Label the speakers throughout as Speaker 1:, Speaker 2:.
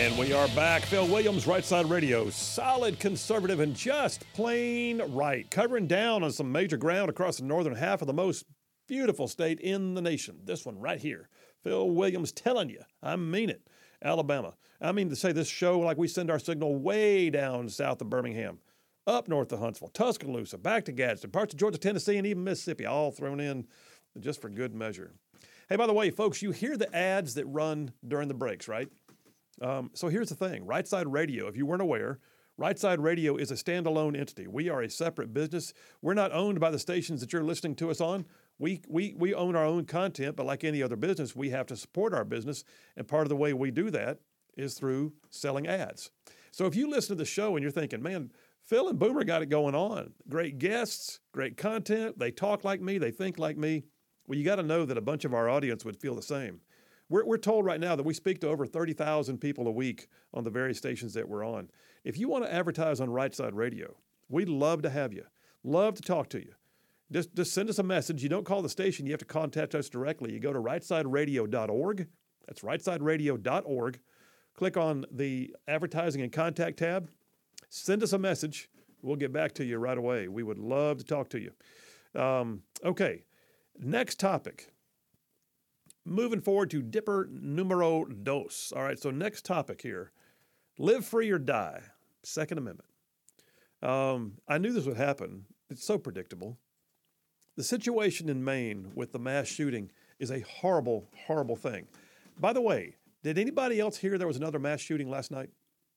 Speaker 1: We are back. Phil Williams, Right Side Radio. Solid conservative and just plain right. Covering down on some major ground across the northern half of the most beautiful state in the nation. This one right here. Phil Williams telling you, I mean it. Alabama. I mean to say this show like we send our signal way down south of Birmingham, up north of Huntsville, Tuscaloosa, back to Gadsden, parts of Georgia, Tennessee, and even Mississippi, all thrown in just for good measure. Hey, by the way, folks, you hear the ads that run during the breaks, right? So here's the thing. Right Side Radio, if you weren't aware, Right Side Radio is a standalone entity. We are a separate business. We're not owned by the stations that you're listening to us on. We own our own content, but like any other business, we have to support our business. And part of the way we do that is through selling ads. So if you listen to the show and you're thinking, man, Phil and Boomer got it going on. Great guests, great content. They talk like me. They think like me. Well, you got to know that a bunch of our audience would feel the same. We're told right now that we speak to over 30,000 people a week on the various stations that we're on. If you want to advertise on Right Side Radio, we'd love to have you. Love to talk to you. Just send us a message. You don't call the station. You have to contact us directly. You go to rightsideradio.org. That's rightsideradio.org. Click on the Advertising and Contact tab. Send us a message. We'll get back to you right away. We would love to talk to you. Okay, next topic. Moving forward to Dipper numero dos. All right, so next topic here. Live free or die. Second Amendment. I knew this would happen. It's so predictable. The situation in Maine with the mass shooting is a horrible, horrible thing. By the way, did anybody else hear there was another mass shooting last night?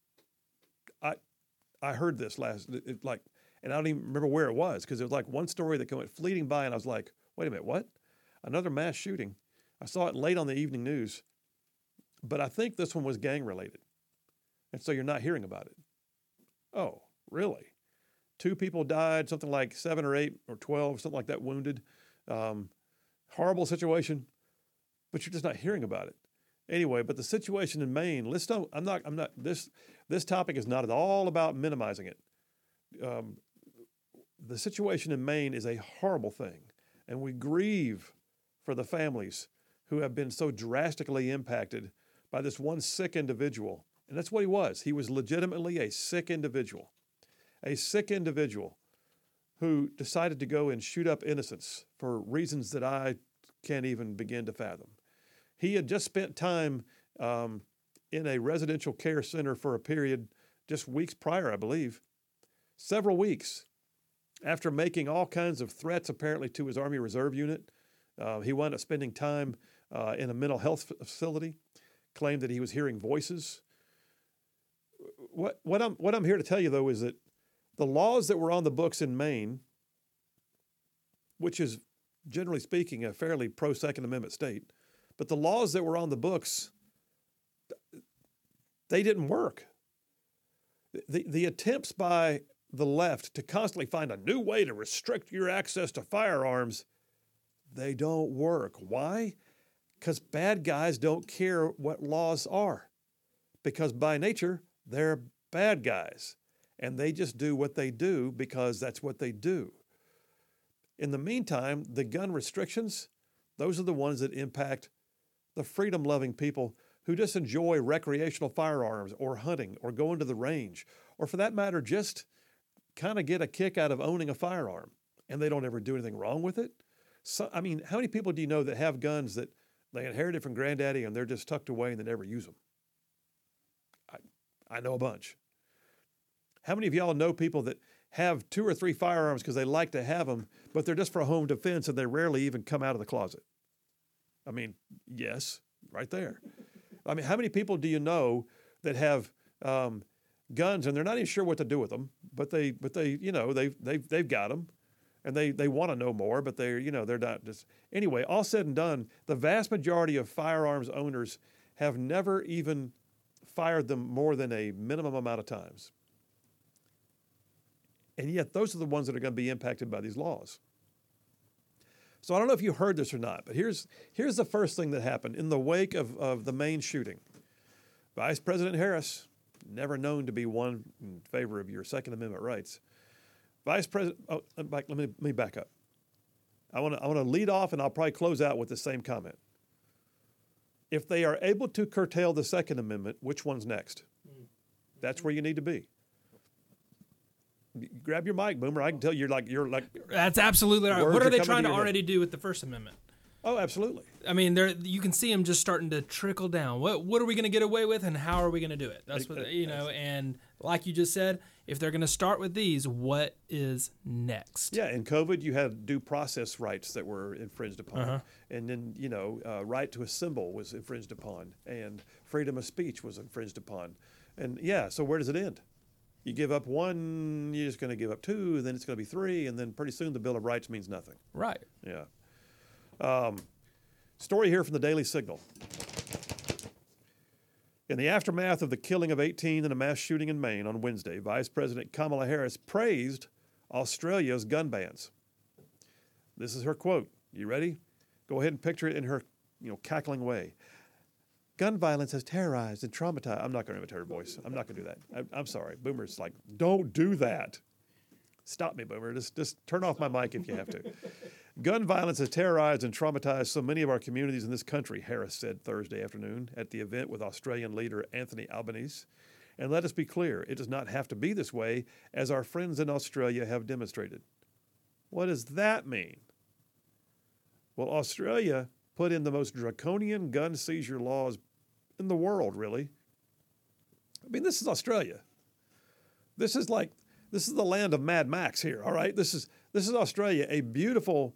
Speaker 1: I heard this and I don't even remember where it was because it was like one story that went fleeting by and I was like, wait a minute, what? Another mass shooting? I saw it late on the evening news, but I think this one was gang related. And so you're not hearing about it. Oh, really? 2 people died, something like 7 or 8 or 12, something like that wounded. Horrible situation, but you're just not hearing about it. Anyway, but the situation in Maine, this topic is not at all about minimizing it. The situation in Maine is a horrible thing, and we grieve for the families who have been so drastically impacted by this one sick individual. And that's what he was. He was legitimately a sick individual who decided to go and shoot up innocents for reasons that I can't even begin to fathom. He had just spent time in a residential care center for a period just weeks prior, I believe, several weeks after making all kinds of threats apparently to his Army Reserve unit. He wound up spending time in a mental health facility, claimed that he was hearing voices. What I'm here to tell you, though, is that the laws that were on the books in Maine, which is, generally speaking, a fairly pro-Second Amendment state, but the laws that were on the books, they didn't work. The attempts by the left to constantly find a new way to restrict your access to firearms, they don't work. Why? Because bad guys don't care what laws are. Because by nature, they're bad guys. And they just do what they do because that's what they do. In the meantime, the gun restrictions, those are the ones that impact the freedom-loving people who just enjoy recreational firearms or hunting or going to the range, or for that matter, just kind of get a kick out of owning a firearm. And they don't ever do anything wrong with it. So, I mean, how many people do you know that have guns that they inherited from granddaddy and they're just tucked away and they never use them? I know a bunch. How many of y'all know people that have 2 or 3 firearms because they like to have them, but they're just for home defense and they rarely even come out of the closet? I mean, yes, right there. I mean, how many people do you know that have guns and they're not even sure what to do with them, but they've got them. And they want to know more, but they're not just. Anyway, all said and done, the vast majority of firearms owners have never even fired them more than a minimum amount of times. And yet those are the ones that are going to be impacted by these laws. So I don't know if you heard this or not, but here's the first thing that happened in the wake of the Maine shooting. Vice President Harris, never known to be one in favor of your Second Amendment rights. Vice President, let me back up. I want to lead off, and I'll probably close out with the same comment. If they are able to curtail the Second Amendment, which one's next? That's where you need to be. Grab your mic, Boomer. I can tell you're like.
Speaker 2: That's absolutely right.
Speaker 1: Words
Speaker 2: What
Speaker 1: are
Speaker 2: are they
Speaker 1: coming
Speaker 2: trying
Speaker 1: to
Speaker 2: to
Speaker 1: your head.
Speaker 2: already do with the First Amendment?
Speaker 1: Oh, absolutely.
Speaker 2: I mean, you can see them just starting to trickle down. What are we going to get away with, and how are we going to do it? That's what And like you just said, if they're going to start with these, what is next?
Speaker 1: Yeah, in COVID, you had due process rights that were infringed upon, and then right to assemble was infringed upon, and freedom of speech was infringed upon, and so where does it end? You give up one, you're just going to give up two, then it's going to be three, and then pretty soon the Bill of Rights means nothing.
Speaker 2: Right.
Speaker 1: Yeah. Story here from the Daily Signal. In the aftermath of the killing of 18 in a mass shooting in Maine on Wednesday, Vice President Kamala Harris praised Australia's gun bans. This is her quote. You ready? Go ahead and picture it in her, cackling way. Gun violence has terrorized and traumatized. I'm not going to imitate her voice. I'm not going to do that. I'm sorry. Boomer's like, don't do that. Stop me, Boomer. Just turn off my mic if you have to. Gun violence has terrorized and traumatized so many of our communities in this country, Harris said Thursday afternoon at the event with Australian leader Anthony Albanese. And let us be clear, it does not have to be this way, as our friends in Australia have demonstrated. What does that mean? Well, Australia put in the most draconian gun seizure laws in the world, really. I mean, this is Australia. This is the land of Mad Max here, all right? This is Australia, a beautiful,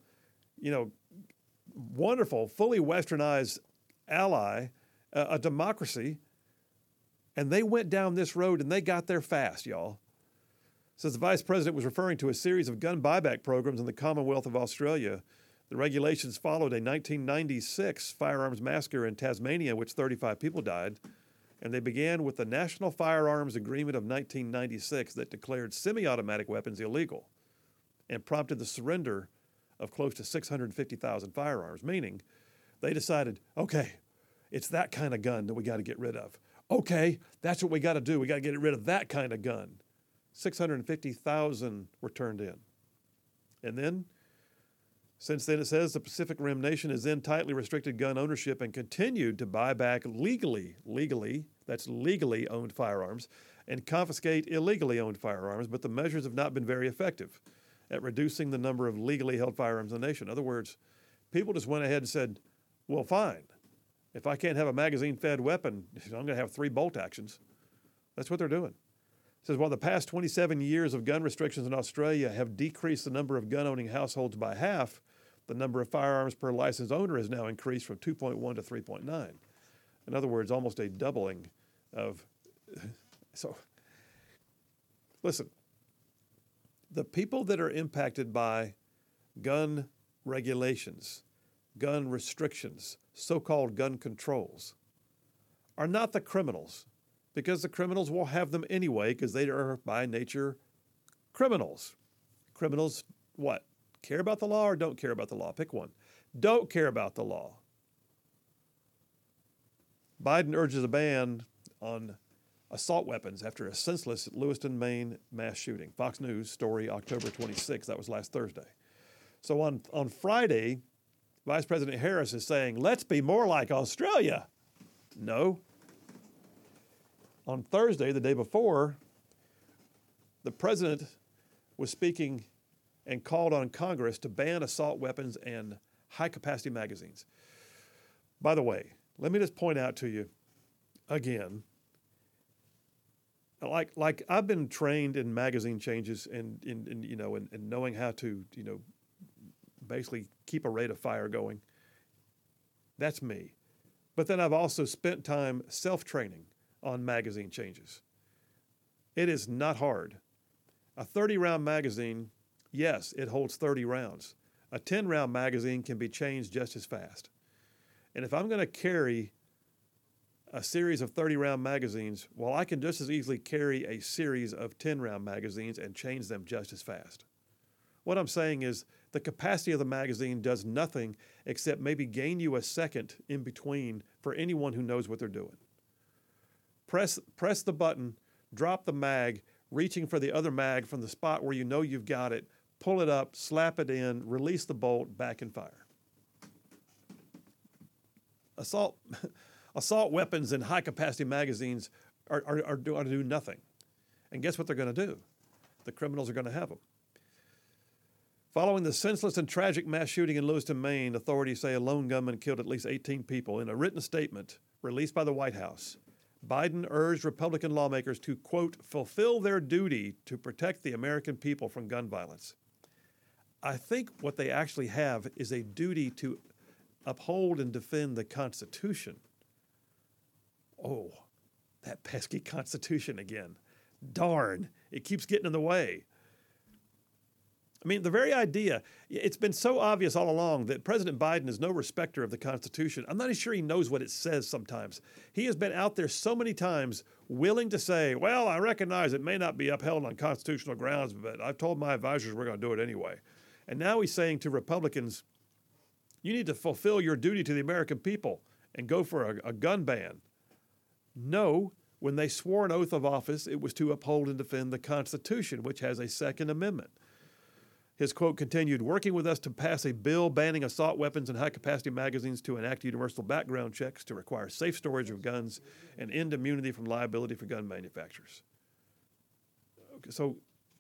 Speaker 1: wonderful, fully westernized ally, a democracy, and they went down this road and they got there fast, y'all. Says the vice president was referring to a series of gun buyback programs in the Commonwealth of Australia. The regulations followed a 1996 firearms massacre in Tasmania, in which 35 people died, and they began with the National Firearms Agreement of 1996 that declared semi-automatic weapons illegal and prompted the surrender of close to 650,000 firearms, meaning they decided, okay, it's that kind of gun that we got to get rid of. Okay, that's what we got to do. We got to get rid of that kind of gun. 650,000 were turned in. And then, since then, it says the Pacific Rim nation has then tightly restricted gun ownership and continued to buy back legally owned firearms and confiscate illegally owned firearms, but the measures have not been very effective at reducing the number of legally held firearms in the nation. In other words, people just went ahead and said, well, fine. If I can't have a magazine-fed weapon, I'm going to have 3 bolt actions. That's what they're doing. It says, while the past 27 years of gun restrictions in Australia have decreased the number of gun-owning households by half, the number of firearms per licensed owner has now increased from 2.1 to 3.9. In other words, almost a doubling of... So, listen, the people that are impacted by gun regulations, gun restrictions, so-called gun controls, are not the criminals, because the criminals will have them anyway because they are by nature criminals. Criminals, what? Care about the law or don't care about the law? Pick one. Don't care about the law. Biden urges a ban on assault weapons after a senseless Lewiston, Maine mass shooting. Fox News story, October 26th. That was last Thursday. So on Friday, Vice President Harris is saying, let's be more like Australia. No. On Thursday, the day before, the president was speaking and called on Congress to ban assault weapons and high-capacity magazines. By the way, let me just point out to you again, like I've been trained in magazine changes and knowing how to, basically keep a rate of fire going. That's me. But then I've also spent time self-training on magazine changes. It is not hard. A 30-round magazine, yes, it holds 30 rounds. A 10-round magazine can be changed just as fast. And if I'm going to carry a series of 30-round magazines, well, I can just as easily carry a series of 10-round magazines and change them just as fast. What I'm saying is the capacity of the magazine does nothing except maybe gain you a second in between for anyone who knows what they're doing. Press the button, drop the mag, reaching for the other mag from the spot where you know you've got it, pull it up, slap it in, release the bolt, back and fire. assault assault weapons and high capacity magazines are going to do nothing. And guess what they're going to do? The criminals are going to have them. Following the senseless and tragic mass shooting in Lewiston, Maine, authorities say a lone gunman killed at least 18 people. In a written statement released by the White House, Biden urged Republican lawmakers to, quote, fulfill their duty to protect the American people from gun violence. I think what they actually have is a duty to uphold and defend the Constitution. Oh, that pesky Constitution again. Darn, it keeps getting in the way. I mean, the very idea, it's been so obvious all along that President Biden is no respecter of the Constitution. I'm not even sure he knows what it says sometimes. He has been out there so many times willing to say, well, I recognize it may not be upheld on constitutional grounds, but I've told my advisors we're going to do it anyway. And now he's saying to Republicans, you need to fulfill your duty to the American people and go for a gun ban. No, when they swore an oath of office, it was to uphold and defend the Constitution, which has a Second Amendment. His quote continued, working with us to pass a bill banning assault weapons and high-capacity magazines, to enact universal background checks, to require safe storage of guns, and end immunity from liability for gun manufacturers. Okay, so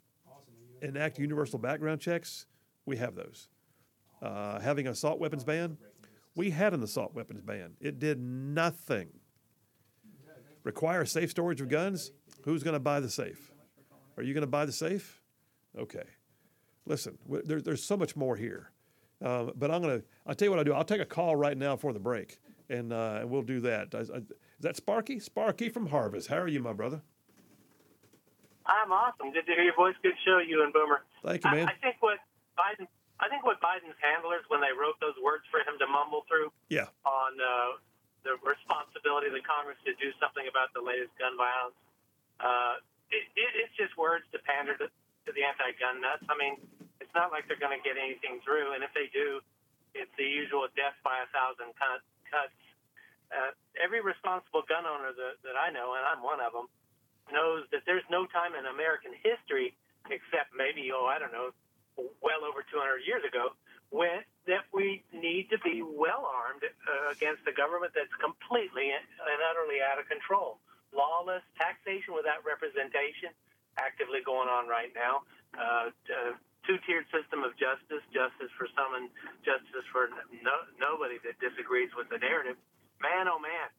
Speaker 1: enact universal background checks, we have those. Having an assault weapons ban, we had an assault weapons ban. It did nothing. Require safe storage of guns, who's going to buy the safe? Are you going to buy the safe? Okay. Listen, there's so much more here, but I'll tell you what I'll do. I'll take a call right now for the break, and we'll do that. Is that Sparky? Sparky from Harvest. How are you, my brother?
Speaker 3: I'm awesome. Good to hear your voice. Good show, you and Boomer.
Speaker 1: Thank you, man.
Speaker 3: I think what Biden's handlers, when they wrote those words for him to mumble through, on the responsibility of the Congress to do something about the latest gun violence, it's just words to pander to the anti-gun nuts. I mean, it's not like they're going to get anything through, and if they do, it's the usual death by 1,000 cuts. Every responsible gun owner that I know, and I'm one of them, knows that there's no time in American history, except maybe, well over 200 years ago, that we need to be well armed against a government that's completely and utterly out of control. Lawless taxation without representation, actively going on right now. Two-tiered system of justice for some and justice for nobody that disagrees with the narrative. Man, oh man,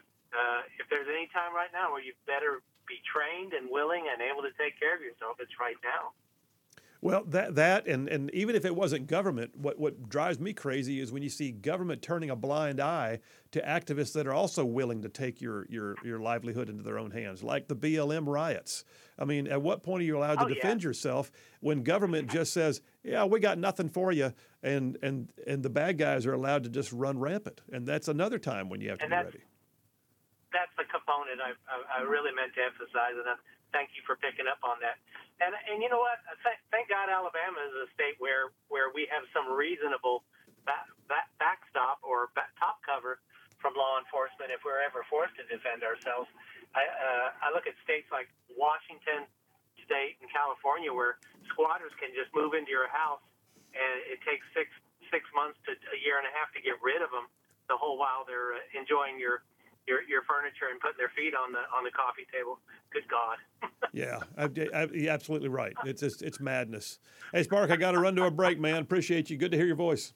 Speaker 3: if there's any time right now where you better be trained and willing and able to take care of yourself, it's right now.
Speaker 1: Well, that and even if it wasn't government, what drives me crazy is when you see government turning a blind eye to activists that are also willing to take your livelihood into their own hands, like the BLM riots. I mean, at what point are you allowed to defend yourself when government just says, "Yeah, we got nothing for you," and the bad guys are allowed to just run rampant? And that's another time when you have to be ready.
Speaker 3: That's the component I really meant to emphasize, and thank you for picking up on that. And you know what? Thank God Alabama is a state where we have some reasonable backstop or top cover from law enforcement if we're ever forced to defend ourselves. I look at states like Washington State and California where squatters can just move into your house, and it takes six months to a year and a half to get rid of them, the whole while they're enjoying your furniture and putting their feet on the coffee table. Good God.
Speaker 1: Yeah, you're absolutely right. It's madness. Hey, Spark, I got to run to a break, man. Appreciate you. Good to hear your voice.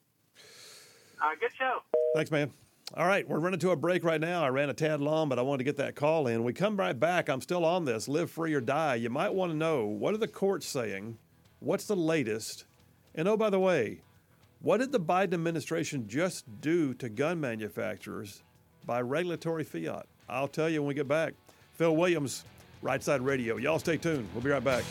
Speaker 3: Good show.
Speaker 1: Thanks, man. All right, we're running to a break right now. I ran a tad long, but I wanted to get that call in. We come right back. I'm still on this. Live free or die. You might want to know, what are the courts saying? What's the latest? And oh, by the way, what did the Biden administration just do to gun manufacturers by regulatory fiat? I'll tell you when we get back. Phil Williams, Right Side Radio. Y'all stay tuned. We'll be right back.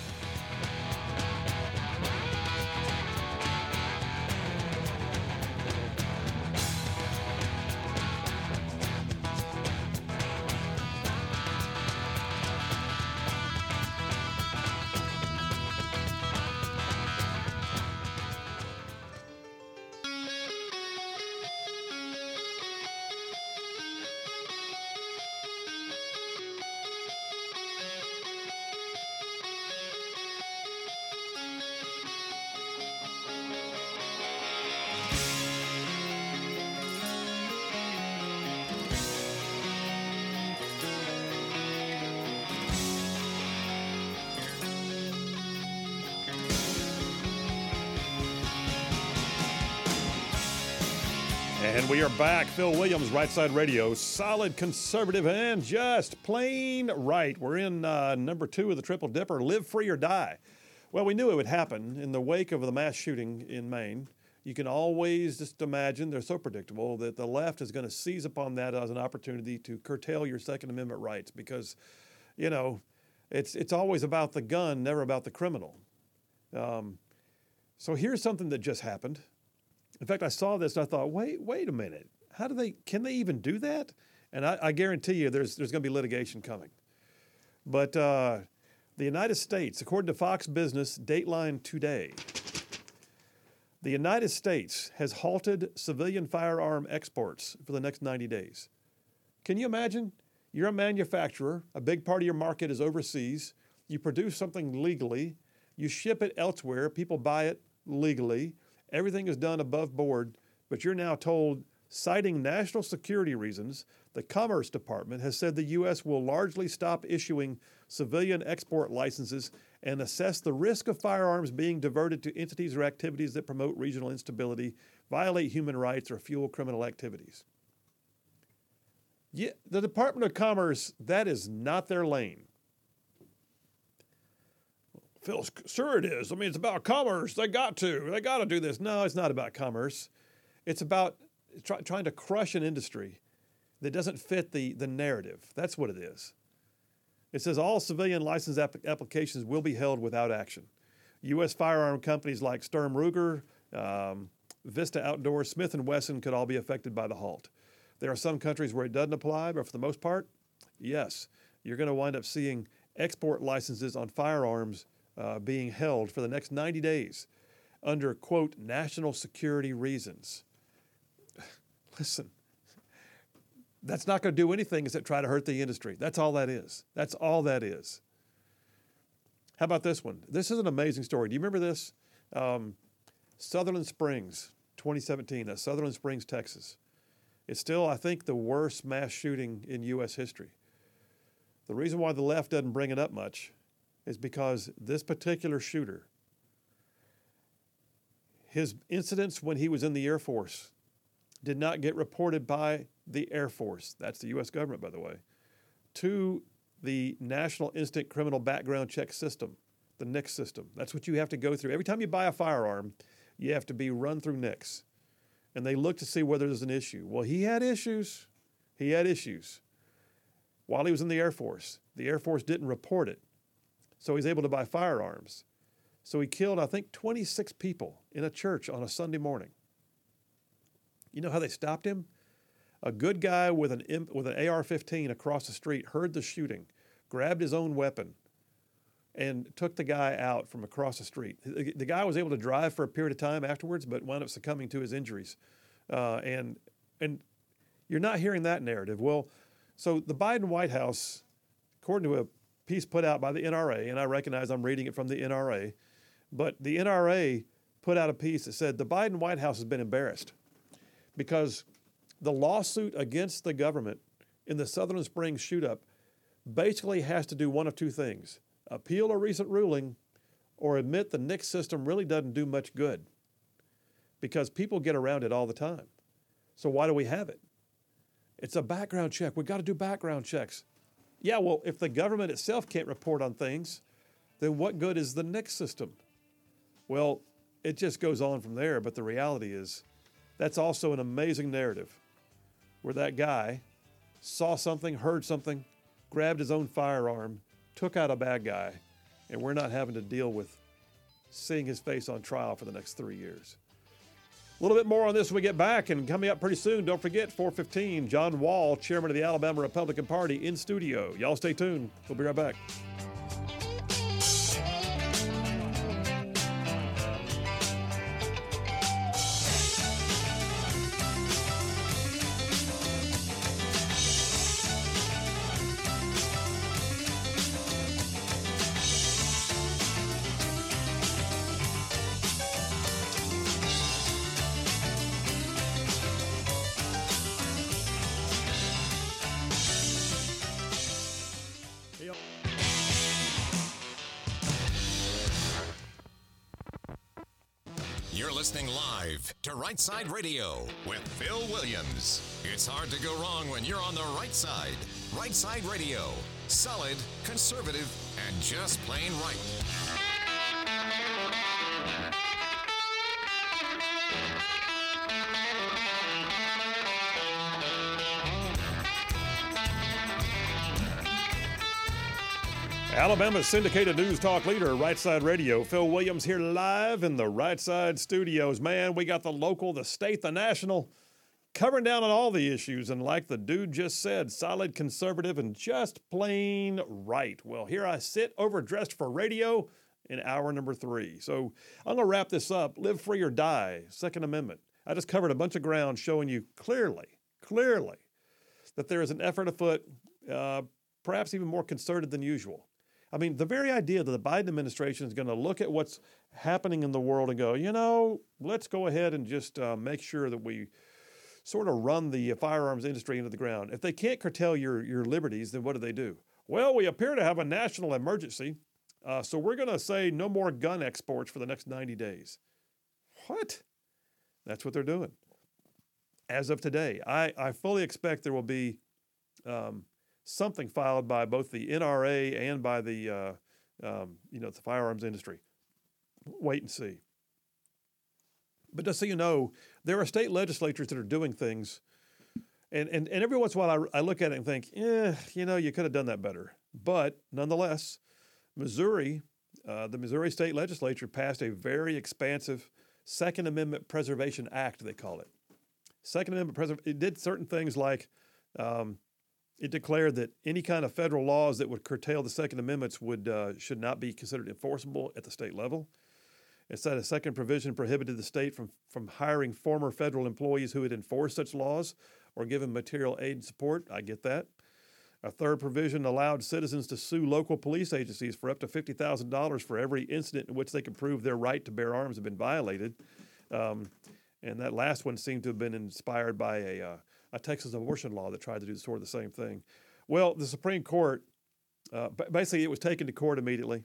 Speaker 1: And we are back. Phil Williams, Right Side Radio, solid conservative and just plain right. We're in number 2 of the Triple Dipper, Live Free or Die. Well, we knew it would happen in the wake of the mass shooting in Maine. You can always just imagine, they're so predictable, that the left is going to seize upon that as an opportunity to curtail your Second Amendment rights because, you know, it's always about the gun, never about the criminal. So here's something that just happened. In fact, I saw this and I thought, wait a minute. Can they even do that? And I guarantee you there's going to be litigation coming. But the United States, according to Fox Business, Dateline today, the United States has halted civilian firearm exports for the next 90 days. Can you imagine? You're a manufacturer. A big part of your market is overseas. You produce something legally. You ship it elsewhere. People buy it legally. Everything is done above board, but you're now told, citing national security reasons, the Commerce Department has said the U.S. will largely stop issuing civilian export licenses and assess the risk of firearms being diverted to entities or activities that promote regional instability, violate human rights, or fuel criminal activities. Yeah, the Department of Commerce, that is not their lane. Phil, sure it is. I mean, it's about commerce. They got to do this. No, it's not about commerce. It's about trying to crush an industry that doesn't fit the narrative. That's what it is. It says all civilian license applications will be held without action. U.S. firearm companies like Sturm Ruger, Vista Outdoor, Smith & Wesson could all be affected by the halt. There are some countries where it doesn't apply, but for the most part, yes. You're going to wind up seeing export licenses on firearms being held for the next 90 days under, quote, national security reasons. Listen, that's not going to do anything except try to hurt the industry. That's all that is. That's all that is. How about this one? This is an amazing story. Do you remember this? Sutherland Springs, 2017, Sutherland Springs, Texas. It's still, I think, the worst mass shooting in U.S. history. The reason why the left doesn't bring it up much is because this particular shooter, his incidents when he was in the Air Force did not get reported by the Air Force, that's the U.S. government, by the way, to the National Instant Criminal Background Check System, the NICS system. That's what you have to go through. Every time you buy a firearm, you have to be run through NICS. And they look to see whether there's an issue. Well, he had issues. He had issues. While he was in the Air Force didn't report it. So he's able to buy firearms. So he killed, I think, 26 people in a church on a Sunday morning. You know how they stopped him? A good guy with an AR-15 across the street heard the shooting, grabbed his own weapon, and took the guy out from across the street. The guy was able to drive for a period of time afterwards, but wound up succumbing to his injuries. And you're not hearing that narrative. Well, so the Biden White House, according to a piece put out by the NRA, and I recognize I'm reading it from the NRA, but the NRA put out a piece that said the Biden White House has been embarrassed because the lawsuit against the government in the Sutherland Springs shoot-up basically has to do one of two things: appeal a recent ruling or admit the NICS system really doesn't do much good because people get around it all the time. So why do we have it? It's a background check. We've got to do background checks. Yeah, well, if the government itself can't report on things, then what good is the NICS system? Well, it just goes on from there, but the reality is that's also an amazing narrative where that guy saw something, heard something, grabbed his own firearm, took out a bad guy, and we're not having to deal with seeing his face on trial for the next 3 years. A little bit more on this when we get back, and coming up pretty soon, don't forget, 4:15, John Wall, chairman of the Alabama Republican Party, in studio. Y'all stay tuned. We'll be right back.
Speaker 4: You're listening live to Right Side Radio with Phil Williams. It's hard to go wrong when you're on the right side. Right Side Radio. Solid, conservative, and just plain right.
Speaker 1: Alabama's syndicated news talk leader, Right Side Radio. Phil Williams here live in the Right Side studios. Man, we got the local, the state, the national, covering down on all the issues. And like the dude just said, solid, conservative, and just plain right. Well, here I sit, overdressed for radio in hour number 3. So I'm going to wrap this up. Live free or die, Second Amendment. I just covered a bunch of ground showing you clearly, that there is an effort afoot, perhaps even more concerted than usual. I mean, the very idea that the Biden administration is going to look at what's happening in the world and go, let's go ahead and just make sure that we sort of run the firearms industry into the ground. If they can't curtail your liberties, then what do? Well, we appear to have a national emergency, so we're going to say no more gun exports for the next 90 days. What? That's what they're doing. As of today, I fully expect there will be something filed by both the NRA and by the firearms industry. Wait and see. But just so you know, there are state legislatures that are doing things, and every once in a while I look at it and think, you could have done that better. But nonetheless, Missouri, the Missouri State Legislature passed a very expansive Second Amendment Preservation Act, they call it. Second Amendment it did certain things like it declared that any kind of federal laws that would curtail the Second Amendment should not be considered enforceable at the state level. It said a second provision prohibited the state from hiring former federal employees who would enforce such laws or give them material aid and support. I get that. A third provision allowed citizens to sue local police agencies for up to $50,000 for every incident in which they could prove their right to bear arms had been violated. And that last one seemed to have been inspired by a Texas abortion law that tried to do sort of the same thing. Well, the Supreme Court, basically it was taken to court immediately.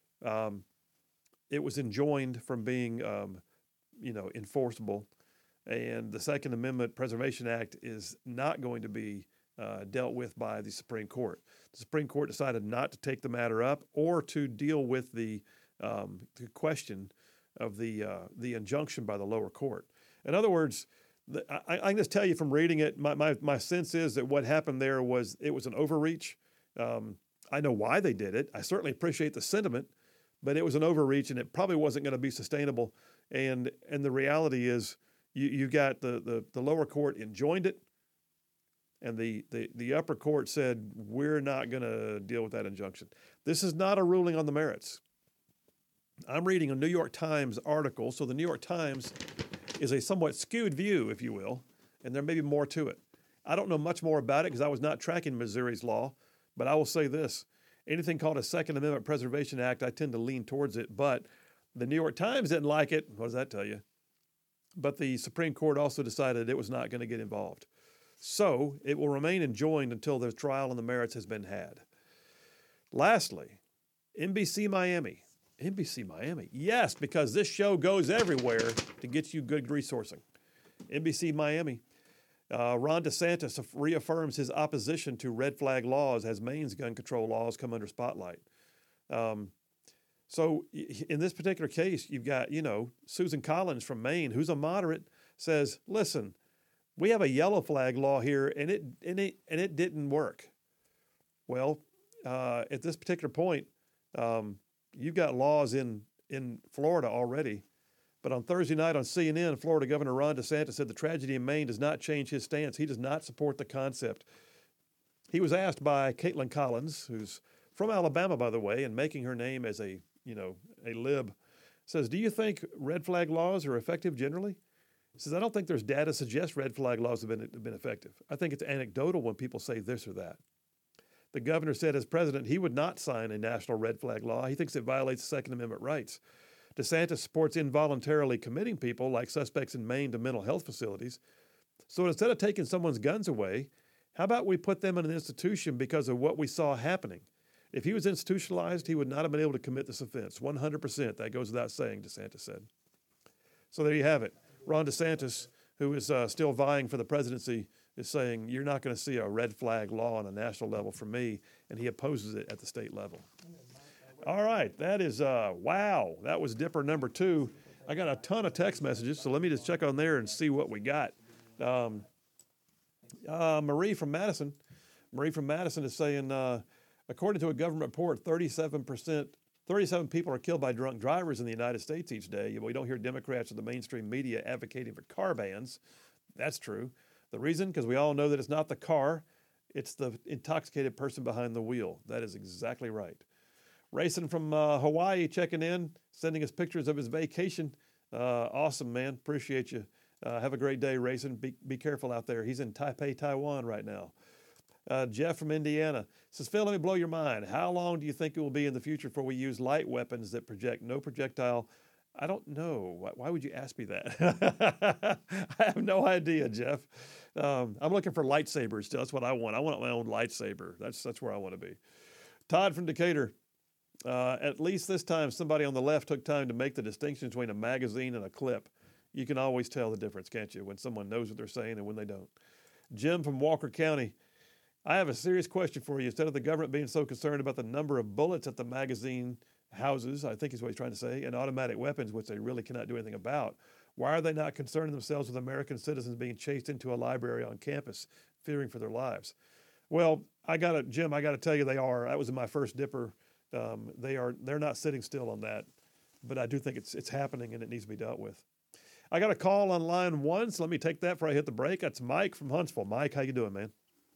Speaker 1: It was enjoined from being, enforceable. And the Second Amendment Preservation Act is not going to be dealt with by the Supreme Court. The Supreme Court decided not to take the matter up or to deal with the question of the injunction by the lower court. In other words, I can just tell you from reading it, my sense is that what happened there was it was an overreach. I know why they did it. I certainly appreciate the sentiment, but it was an overreach, and it probably wasn't going to be sustainable. And the reality is, you got the lower court enjoined it, and the upper court said we're not going to deal with that injunction. This is not a ruling on the merits. I'm reading a New York Times article, so the New York Times is a somewhat skewed view, if you will, and there may be more to it. I don't know much more about it because I was not tracking Missouri's law, but I will say this. Anything called a Second Amendment Preservation Act, I tend to lean towards it, but the New York Times didn't like it. What does that tell you? But the Supreme Court also decided it was not going to get involved. So it will remain enjoined until the trial on the merits has been had. Lastly, NBC Miami. NBC Miami. Yes, because this show goes everywhere to get you good resourcing. NBC Miami. Ron DeSantis reaffirms his opposition to red flag laws as Maine's gun control laws come under spotlight. So in this particular case, you've got, Susan Collins from Maine, who's a moderate, says, listen, we have a yellow flag law here, and it didn't work. Well, at this particular point, you've got laws in Florida already. But on Thursday night on CNN, Florida Governor Ron DeSantis said the tragedy in Maine does not change his stance. He does not support the concept. He was asked by Caitlin Collins, who's from Alabama, by the way, and making her name as a lib, says, do you think red flag laws are effective generally? He says, I don't think there's data to suggest red flag laws have been effective. I think it's anecdotal when people say this or that. The governor said as president he would not sign a national red flag law. He thinks it violates Second Amendment rights. DeSantis supports involuntarily committing people like suspects in Maine to mental health facilities. So instead of taking someone's guns away, how about we put them in an institution because of what we saw happening? If he was institutionalized, he would not have been able to commit this offense. 100%. That goes without saying, DeSantis said. So there you have it. Ron DeSantis, who is still vying for the presidency, is saying you're not going to see a red flag law on a national level from me, and he opposes it at the state level. All right, that is, wow, that was Dipper number 2. I got a ton of text messages, so let me just check on there and see what we got. Marie from Madison is saying, according to a government report, 37 people are killed by drunk drivers in the United States each day. We don't hear Democrats or the mainstream media advocating for car bans. That's true. The reason? Because we all know that it's not the car, it's the intoxicated person behind the wheel. That is exactly right. Racing from Hawaii checking in, sending us pictures of his vacation. Awesome, man. Appreciate you. Have a great day, Racing. Be careful out there. He's in Taipei, Taiwan right now. Jeff from Indiana says, Phil, let me blow your mind. How long do you think it will be in the future before we use light weapons that project no projectile? I don't know. Why would you ask me that? I have no idea, Jeff. I'm looking for lightsabers still. That's what I want. I want my own lightsaber. That's where I want to be. Todd from Decatur. At least this time, somebody on the left took time to make the distinction between a magazine and a clip. You can always tell the difference, can't you, when someone knows what they're saying and when they don't. Jim from Walker County. I have a serious question for you. Instead of the government being so concerned about the number of bullets at the magazine houses, I think is what he's trying to say, and automatic weapons, which they really cannot do anything about, why are they not concerning themselves with American citizens being chased into a library on campus, fearing for their lives? Well, Jim, I got to tell you they are. That was in my first Dipper. They're not sitting still on that, but I do think it's happening and it needs to be dealt with. I got a call on line 1, so let me take that before I hit the break. That's Mike from Huntsville. Mike, how you doing, man?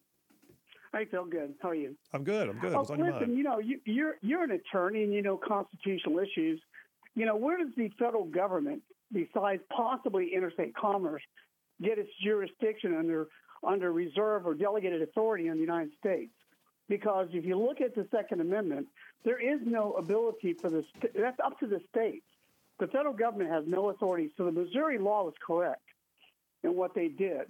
Speaker 5: I feel good. How are you?
Speaker 1: I'm good. What's on your mind?
Speaker 5: Listen, you're an attorney and you know constitutional issues. Where does the federal government, besides possibly interstate commerce, get its jurisdiction under reserve or delegated authority in the United States? Because if you look at the Second Amendment, there is no ability for that's up to the states. The federal government has no authority. So the Missouri law was correct in what they did.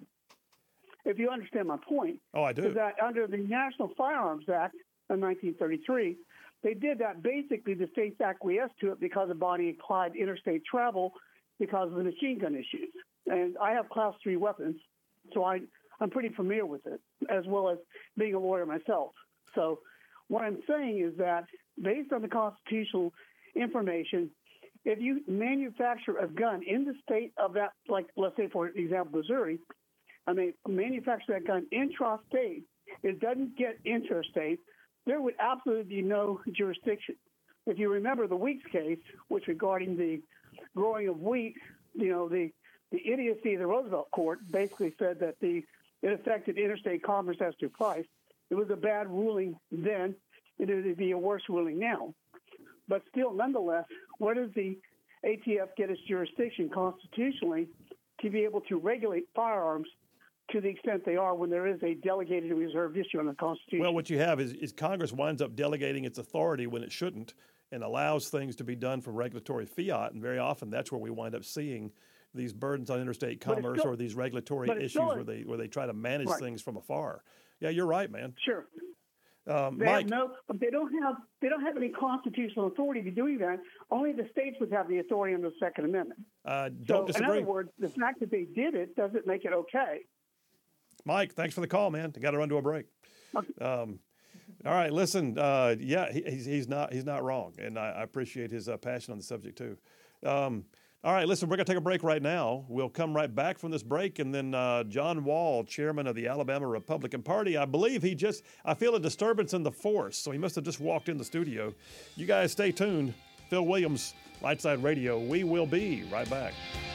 Speaker 5: If you understand my point.
Speaker 1: Oh, I do.
Speaker 5: Is that under the National Firearms Act of 1933, they did that. Basically, the states acquiesced to it because of Bonnie and Clyde interstate travel because of the machine gun issues. And I have Class 3 weapons, so I'm pretty familiar with it, as well as being a lawyer myself. So what I'm saying is that based on the constitutional information, if you manufacture a gun in the state of that, like let's say for example, Missouri, manufacture that gun intrastate, it doesn't get interstate, there would absolutely be no jurisdiction. If you remember the Weeks case, which regarding the growing of wheat, the idiocy of the Roosevelt court basically said that it affected interstate commerce as to price. It was a bad ruling then. It would be a worse ruling now. But still, nonetheless, where does the ATF get its jurisdiction constitutionally to be able to regulate firearms to the extent they are when there is a delegated and reserved issue on the Constitution?
Speaker 1: Well, what you have is Congress winds up delegating its authority when it shouldn't and allows things to be done from regulatory fiat, and very often that's where we wind up seeing these burdens on interstate commerce or these regulatory issues where they try to manage things from afar. Yeah, you're right, man.
Speaker 5: Sure.
Speaker 1: Mike,
Speaker 5: they don't have any constitutional authority to do that. Only the states would have the authority under the Second Amendment.
Speaker 1: Don't disagree.
Speaker 5: In other words, the fact that they did it doesn't make it okay.
Speaker 1: Mike, thanks for the call, man. I got to run to a break. Okay. All right, listen. He's not wrong, and I appreciate his passion on the subject too. All right, listen, we're going to take a break right now. We'll come right back from this break, and then John Wall, chairman of the Alabama Republican Party, I believe I feel a disturbance in the force, so he must have just walked in the studio. You guys stay tuned. Phil Williams, Lightside Radio. We will be right back.